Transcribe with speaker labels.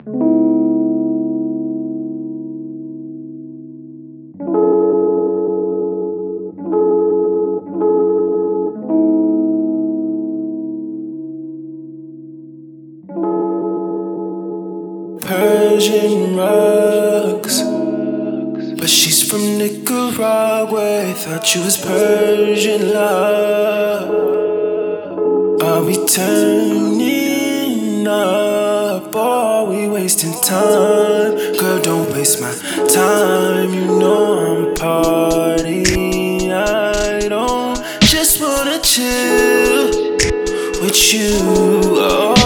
Speaker 1: Persian rugs, but she's from Nicaragua. Thought you was Persian love. Are we turning up? Or are we wasting time? Girl, don't waste my time. You know I'm party. I don't just wanna chill with you. Oh.